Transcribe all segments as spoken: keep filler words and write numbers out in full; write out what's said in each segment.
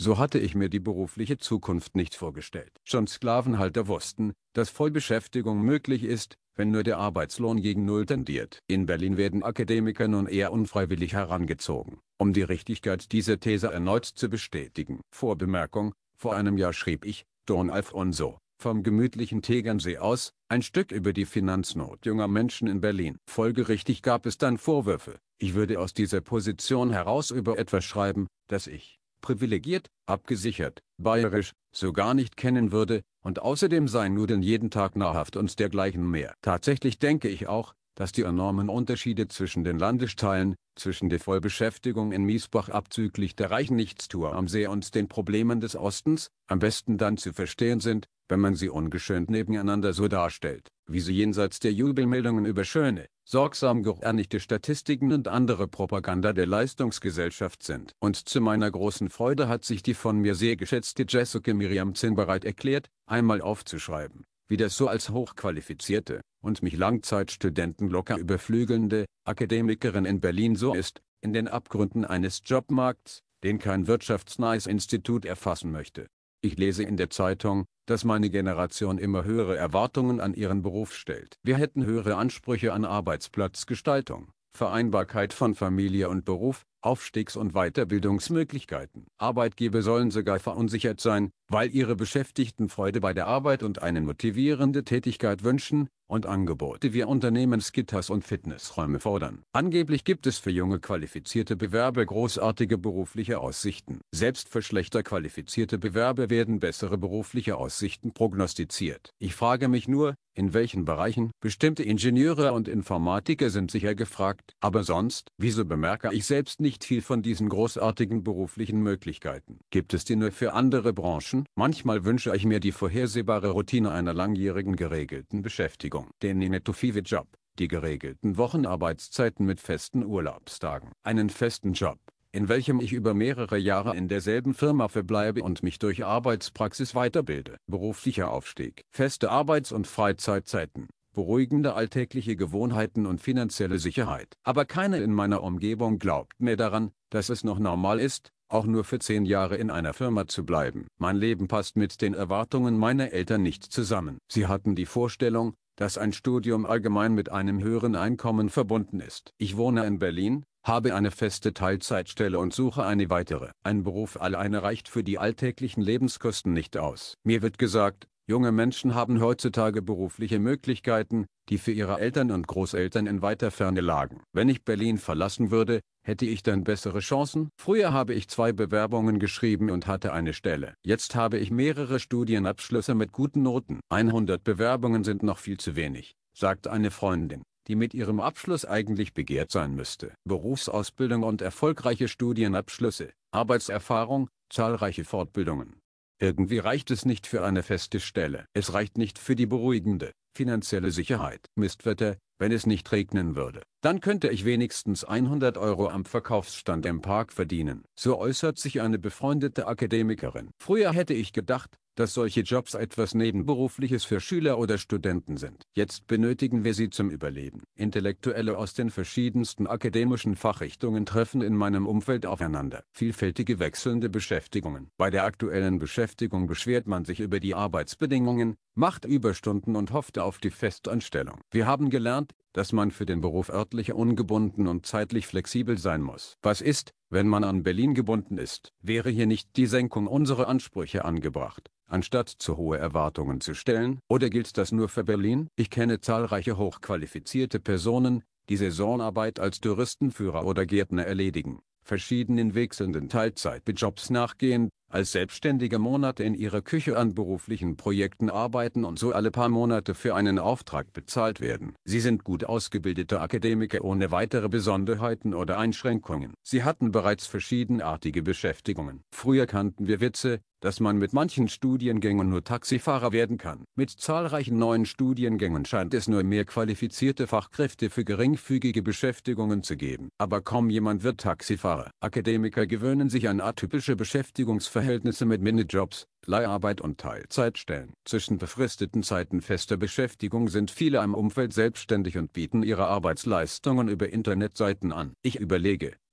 So hatte ich mir die berufliche Zukunft nicht vorgestellt. Schon Sklavenhalter wussten, dass Vollbeschäftigung möglich ist, wenn nur der Arbeitslohn gegen Null tendiert. In Berlin werden Akademiker nun eher unfreiwillig herangezogen, um die Richtigkeit dieser These erneut zu bestätigen. Vorbemerkung: Vor einem Jahr schrieb ich, Don Alfonso, vom gemütlichen Tegernsee aus, ein Stück über die Finanznot junger Menschen in Berlin. Folgerichtig gab es dann Vorwürfe, ich würde aus dieser Position heraus über etwas schreiben, das ich, privilegiert, abgesichert, bayerisch, so gar nicht kennen würde, und außerdem seien Nudeln jeden Tag nahrhaft und dergleichen mehr. Tatsächlich denke ich auch, dass die enormen Unterschiede zwischen den Landesteilen, zwischen der Vollbeschäftigung in Miesbach abzüglich der reichen Nichtstuer am See und den Problemen des Ostens, am besten dann zu verstehen sind, wenn man sie ungeschönt nebeneinander so darstellt, wie sie jenseits der Jubelmeldungen über schöne, sorgsam gereinigte Statistiken und andere Propaganda der Leistungsgesellschaft sind. Und zu meiner großen Freude hat sich die von mir sehr geschätzte Jessica Miriam Zinn bereit erklärt, einmal aufzuschreiben, wie das so als hochqualifizierte und mich Langzeitstudenten locker überflügelnde Akademikerin in Berlin so ist, in den Abgründen eines Jobmarkts, den kein wirtschaftsnahes Institut erfassen möchte. Ich lese in der Zeitung, dass meine Generation immer höhere Erwartungen an ihren Beruf stellt. Wir hätten höhere Ansprüche an Arbeitsplatzgestaltung, Vereinbarkeit von Familie und Beruf, Aufstiegs- und Weiterbildungsmöglichkeiten. Arbeitgeber sollen sogar verunsichert sein, weil ihre Beschäftigten Freude bei der Arbeit und eine motivierende Tätigkeit wünschen, und Angebote wie Unternehmenskitas und Fitnessräume fordern. Angeblich gibt es für junge qualifizierte Bewerber großartige berufliche Aussichten. Selbst für schlechter qualifizierte Bewerber werden bessere berufliche Aussichten prognostiziert. Ich frage mich nur, in welchen Bereichen? Bestimmte Ingenieure und Informatiker sind sicher gefragt, aber sonst, wieso bemerke ich selbst nicht viel von diesen großartigen beruflichen Möglichkeiten? Gibt es die nur für andere Branchen? Manchmal wünsche ich mir die vorhersehbare Routine einer langjährigen geregelten Beschäftigung. Den Netto-Job, die geregelten Wochenarbeitszeiten mit festen Urlaubstagen. Einen festen Job, in welchem ich über mehrere Jahre in derselben Firma verbleibe und mich durch Arbeitspraxis weiterbilde. Beruflicher Aufstieg. Feste Arbeits- und Freizeitzeiten. Beruhigende alltägliche Gewohnheiten und finanzielle Sicherheit. Aber keiner in meiner Umgebung glaubt mir daran, dass es noch normal ist, auch nur für zehn Jahre in einer Firma zu bleiben. Mein Leben passt mit den Erwartungen meiner Eltern nicht zusammen. Sie hatten die Vorstellung, dass ein Studium allgemein mit einem höheren Einkommen verbunden ist. Ich wohne in Berlin, habe eine feste Teilzeitstelle und suche eine weitere. Ein Beruf alleine reicht für die alltäglichen Lebenskosten nicht aus. Mir wird gesagt, junge Menschen haben heutzutage berufliche Möglichkeiten, die für ihre Eltern und Großeltern in weiter Ferne lagen. Wenn ich Berlin verlassen würde, hätte ich dann bessere Chancen? Früher habe ich zwei Bewerbungen geschrieben und hatte eine Stelle. Jetzt habe ich mehrere Studienabschlüsse mit guten Noten. hundert Bewerbungen sind noch viel zu wenig, sagt eine Freundin, die mit ihrem Abschluss eigentlich begehrt sein müsste. Berufsausbildung und erfolgreiche Studienabschlüsse, Arbeitserfahrung, zahlreiche Fortbildungen. Irgendwie reicht es nicht für eine feste Stelle. Es reicht nicht für die beruhigende, finanzielle Sicherheit. Mistwetter, wenn es nicht regnen würde. Dann könnte ich wenigstens hundert Euro am Verkaufsstand im Park verdienen. So äußert sich eine befreundete Akademikerin. Früher hätte ich gedacht, dass solche Jobs etwas Nebenberufliches für Schüler oder Studenten sind. Jetzt benötigen wir sie zum Überleben. Intellektuelle aus den verschiedensten akademischen Fachrichtungen treffen in meinem Umfeld aufeinander. Vielfältige wechselnde Beschäftigungen. Bei der aktuellen Beschäftigung beschwert man sich über die Arbeitsbedingungen, macht Überstunden und hofft auf die Festanstellung. Wir haben gelernt, dass man für den Beruf örtlich ungebunden und zeitlich flexibel sein muss. Was ist, wenn man an Berlin gebunden ist? Wäre hier nicht die Senkung unserer Ansprüche angebracht, anstatt zu hohe Erwartungen zu stellen? Oder gilt das nur für Berlin? Ich kenne zahlreiche hochqualifizierte Personen, die Saisonarbeit als Touristenführer oder Gärtner erledigen, verschiedenen wechselnden Teilzeitjobs nachgehen, als Selbstständige Monate in ihrer Küche an beruflichen Projekten arbeiten und so alle paar Monate für einen Auftrag bezahlt werden. Sie sind gut ausgebildete Akademiker ohne weitere Besonderheiten oder Einschränkungen. Sie hatten bereits verschiedenartige Beschäftigungen. Früher kannten wir Witze, dass man mit manchen Studiengängen nur Taxifahrer werden kann. Mit zahlreichen neuen Studiengängen scheint es nur mehr qualifizierte Fachkräfte für geringfügige Beschäftigungen zu geben. Aber kaum jemand wird Taxifahrer. Akademiker gewöhnen sich an atypische Beschäftigungsverhältnisse mit Minijobs, Leiharbeit und Teilzeitstellen. Zwischen befristeten Zeiten fester Beschäftigung sind viele im Umfeld selbstständig und bieten ihre Arbeitsleistungen über Internetseiten an. Ich überlege,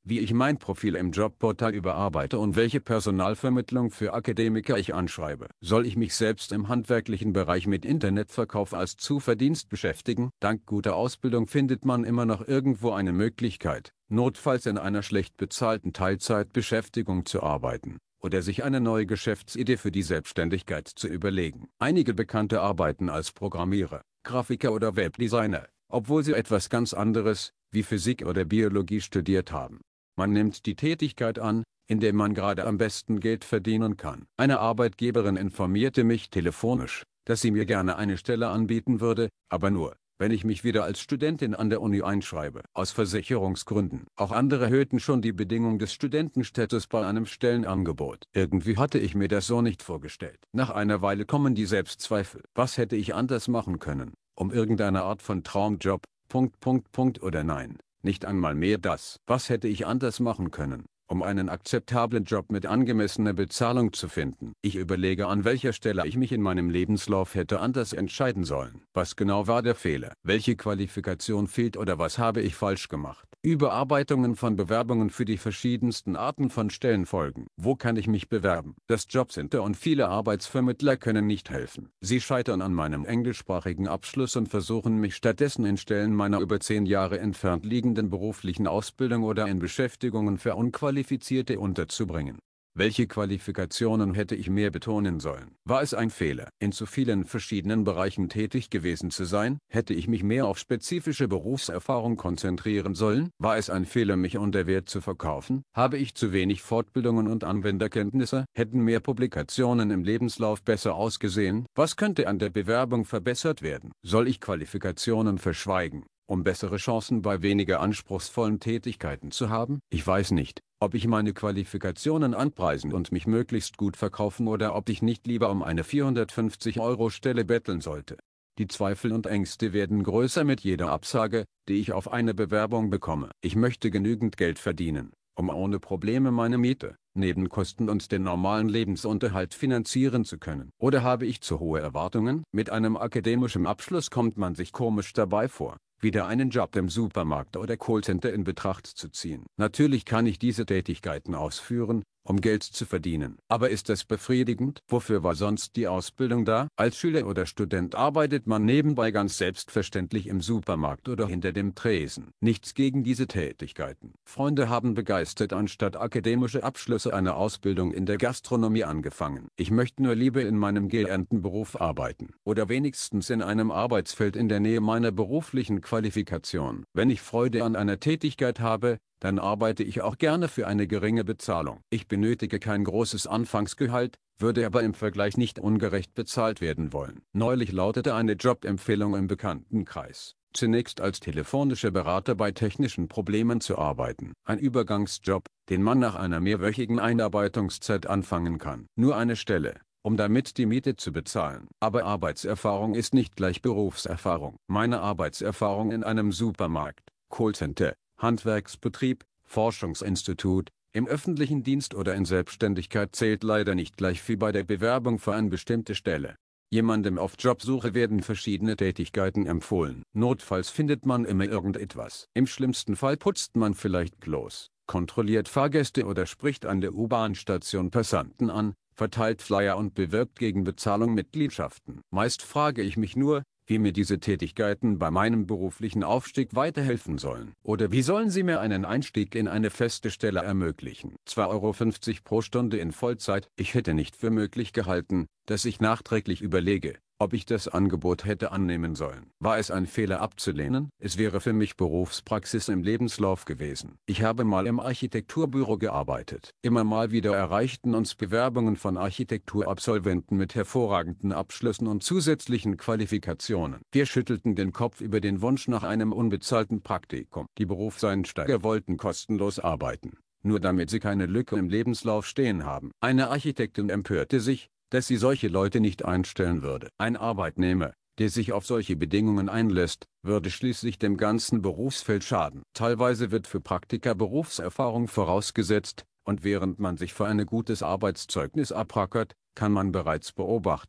wie ich mein Profil im Jobportal überarbeite und welche Personalvermittlung für Akademiker ich anschreibe. Soll ich mich selbst im handwerklichen Bereich mit Internetverkauf als Zuverdienst beschäftigen? Dank guter Ausbildung findet man immer noch irgendwo eine Möglichkeit, notfalls in einer schlecht bezahlten Teilzeitbeschäftigung zu arbeiten oder sich eine neue Geschäftsidee für die Selbstständigkeit zu überlegen. Einige Bekannte arbeiten als Programmierer, Grafiker oder Webdesigner, obwohl sie etwas ganz anderes, wie Physik oder Biologie studiert haben. Man nimmt die Tätigkeit an, in der man gerade am besten Geld verdienen kann. Eine Arbeitgeberin informierte mich telefonisch, dass sie mir gerne eine Stelle anbieten würde, aber nur, wenn ich mich wieder als Studentin an der Uni einschreibe. Aus Versicherungsgründen. Auch andere erhöhten schon die Bedingung des Studentenstatus bei einem Stellenangebot. Irgendwie hatte ich mir das so nicht vorgestellt. Nach einer Weile kommen die Selbstzweifel. Was hätte ich anders machen können, um irgendeine Art von Traumjob, Punkt, Punkt, Punkt oder nein, nicht einmal mehr das. Was hätte ich anders machen können, um einen akzeptablen Job mit angemessener Bezahlung zu finden? Ich überlege, an welcher Stelle ich mich in meinem Lebenslauf hätte anders entscheiden sollen. Was genau war der Fehler? Welche Qualifikation fehlt oder was habe ich falsch gemacht? Überarbeitungen von Bewerbungen für die verschiedensten Arten von Stellen folgen. Wo kann ich mich bewerben? Das Jobcenter und viele Arbeitsvermittler können nicht helfen. Sie scheitern an meinem englischsprachigen Abschluss und versuchen mich stattdessen in Stellen meiner über zehn Jahre entfernt liegenden beruflichen Ausbildung oder in Beschäftigungen für Unqualifizierte unterzubringen. Welche Qualifikationen hätte ich mehr betonen sollen? War es ein Fehler, in zu vielen verschiedenen Bereichen tätig gewesen zu sein? Hätte ich mich mehr auf spezifische Berufserfahrung konzentrieren sollen? War es ein Fehler, mich unter Wert zu verkaufen? Habe ich zu wenig Fortbildungen und Anwenderkenntnisse? Hätten mehr Publikationen im Lebenslauf besser ausgesehen? Was könnte an der Bewerbung verbessert werden? Soll ich Qualifikationen verschweigen, um bessere Chancen bei weniger anspruchsvollen Tätigkeiten zu haben? Ich weiß nicht, ob ich meine Qualifikationen anpreisen und mich möglichst gut verkaufen oder ob ich nicht lieber um eine vierhundertfünfzig Euro Stelle betteln sollte. Die Zweifel und Ängste werden größer mit jeder Absage, die ich auf eine Bewerbung bekomme. Ich möchte genügend Geld verdienen, um ohne Probleme meine Miete, Nebenkosten und den normalen Lebensunterhalt finanzieren zu können. Oder habe ich zu hohe Erwartungen? Mit einem akademischen Abschluss kommt man sich komisch dabei vor, wieder einen Job im Supermarkt oder Callcenter in Betracht zu ziehen. Natürlich kann ich diese Tätigkeiten ausführen, um Geld zu verdienen. Aber ist das befriedigend? Wofür war sonst die Ausbildung da? Als Schüler oder Student arbeitet man nebenbei ganz selbstverständlich im Supermarkt oder hinter dem Tresen. Nichts gegen diese Tätigkeiten. Freunde haben begeistert anstatt akademische Abschlüsse eine Ausbildung in der Gastronomie angefangen. Ich möchte nur lieber in meinem gelernten Beruf arbeiten. Oder wenigstens in einem Arbeitsfeld in der Nähe meiner beruflichen Qualifikation. Wenn ich Freude an einer Tätigkeit habe, dann arbeite ich auch gerne für eine geringe Bezahlung. Ich benötige kein großes Anfangsgehalt, würde aber im Vergleich nicht ungerecht bezahlt werden wollen. Neulich lautete eine Jobempfehlung im Bekanntenkreis, zunächst als telefonischer Berater bei technischen Problemen zu arbeiten. Ein Übergangsjob, den man nach einer mehrwöchigen Einarbeitungszeit anfangen kann. Nur eine Stelle, um damit die Miete zu bezahlen. Aber Arbeitserfahrung ist nicht gleich Berufserfahrung. Meine Arbeitserfahrung in einem Supermarkt, Callcenter, Handwerksbetrieb, Forschungsinstitut, im öffentlichen Dienst oder in Selbstständigkeit zählt leider nicht gleich wie bei der Bewerbung für eine bestimmte Stelle. Jemandem auf Jobsuche werden verschiedene Tätigkeiten empfohlen. Notfalls findet man immer irgendetwas. Im schlimmsten Fall putzt man vielleicht Klos, kontrolliert Fahrgäste oder spricht an der U-Bahn-Station Passanten an, verteilt Flyer und bewirbt gegen Bezahlung Mitgliedschaften. Meist frage ich mich nur, wie mir diese Tätigkeiten bei meinem beruflichen Aufstieg weiterhelfen sollen. Oder wie sollen sie mir einen Einstieg in eine feste Stelle ermöglichen? zwei Euro fünfzig pro Stunde in Vollzeit. Ich hätte nicht für möglich gehalten, dass ich nachträglich überlege, ob ich das Angebot hätte annehmen sollen. War es ein Fehler abzulehnen? Es wäre für mich Berufspraxis im Lebenslauf gewesen. Ich habe mal im Architekturbüro gearbeitet. Immer mal wieder erreichten uns Bewerbungen von Architekturabsolventen mit hervorragenden Abschlüssen und zusätzlichen Qualifikationen. Wir schüttelten den Kopf über den Wunsch nach einem unbezahlten Praktikum. Die Berufseinsteiger wollten kostenlos arbeiten, nur damit sie keine Lücke im Lebenslauf stehen haben. Eine Architektin empörte sich, dass sie solche Leute nicht einstellen würde. Ein Arbeitnehmer, der sich auf solche Bedingungen einlässt, würde schließlich dem ganzen Berufsfeld schaden. Teilweise wird für Praktika Berufserfahrung vorausgesetzt, und während man sich für ein gutes Arbeitszeugnis abrackert, kann man bereits beobachten,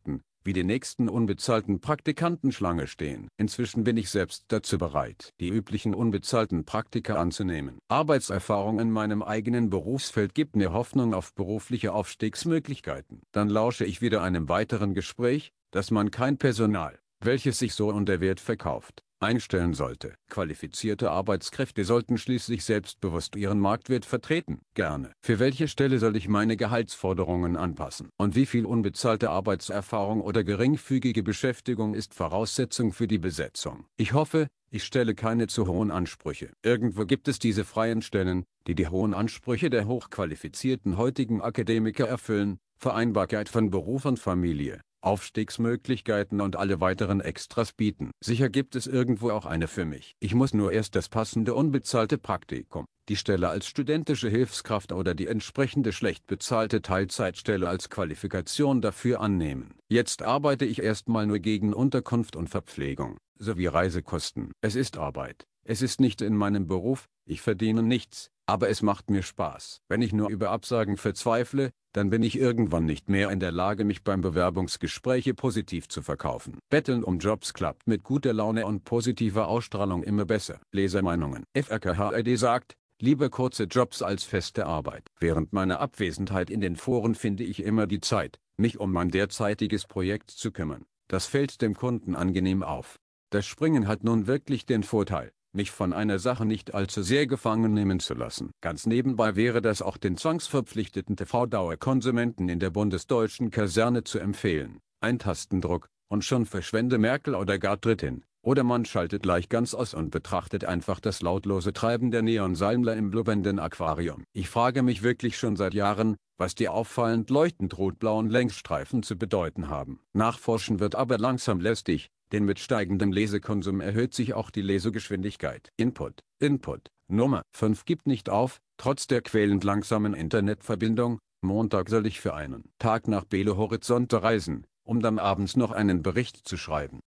wie die nächsten unbezahlten Praktikanten Schlange stehen. Inzwischen bin ich selbst dazu bereit, die üblichen unbezahlten Praktika anzunehmen. Arbeitserfahrung in meinem eigenen Berufsfeld gibt mir Hoffnung auf berufliche Aufstiegsmöglichkeiten. Dann lausche ich wieder einem weiteren Gespräch, dass man kein Personal, welches sich so unter Wert verkauft, einstellen sollte. Qualifizierte Arbeitskräfte sollten schließlich selbstbewusst ihren Marktwert vertreten. Gerne. Für welche Stelle soll ich meine Gehaltsforderungen anpassen? Und wie viel unbezahlte Arbeitserfahrung oder geringfügige Beschäftigung ist Voraussetzung für die Besetzung? Ich hoffe, ich stelle keine zu hohen Ansprüche. Irgendwo gibt es diese freien Stellen, die die hohen Ansprüche der hochqualifizierten heutigen Akademiker erfüllen: Vereinbarkeit von Beruf und Familie, Aufstiegsmöglichkeiten und alle weiteren Extras bieten. Sicher gibt es irgendwo auch eine für mich. Ich muss nur erst das passende unbezahlte Praktikum, die Stelle als studentische Hilfskraft oder die entsprechende schlecht bezahlte Teilzeitstelle als Qualifikation dafür annehmen. Jetzt arbeite ich erstmal nur gegen Unterkunft und Verpflegung, sowie Reisekosten. Es ist Arbeit. Es ist nicht in meinem Beruf, ich verdiene nichts, aber es macht mir Spaß. Wenn ich nur über Absagen verzweifle, dann bin ich irgendwann nicht mehr in der Lage, mich beim Bewerbungsgespräche positiv zu verkaufen. Betteln um Jobs klappt mit guter Laune und positiver Ausstrahlung immer besser. Lesermeinungen. F R K H I D sagt: Lieber kurze Jobs als feste Arbeit. Während meiner Abwesenheit in den Foren finde ich immer die Zeit, mich um mein derzeitiges Projekt zu kümmern. Das fällt dem Kunden angenehm auf. Das Springen hat nun wirklich den Vorteil, mich von einer Sache nicht allzu sehr gefangen nehmen zu lassen. Ganz nebenbei wäre das auch den zwangsverpflichteten T V-Dauerkonsumenten in der bundesdeutschen Kaserne zu empfehlen. Ein Tastendruck, und schon verschwende Merkel oder gar Drittin. Oder man schaltet gleich ganz aus und betrachtet einfach das lautlose Treiben der Neonsalmler im blubbernden Aquarium. Ich frage mich wirklich schon seit Jahren, was die auffallend leuchtend rotblauen Längsstreifen zu bedeuten haben. Nachforschen wird aber langsam lästig, denn mit steigendem Lesekonsum erhöht sich auch die Lesegeschwindigkeit. Input, Input, Nummer fünf gibt nicht auf, trotz der quälend langsamen Internetverbindung. Montag soll ich für einen Tag nach Belo Horizonte reisen, um dann abends noch einen Bericht zu schreiben.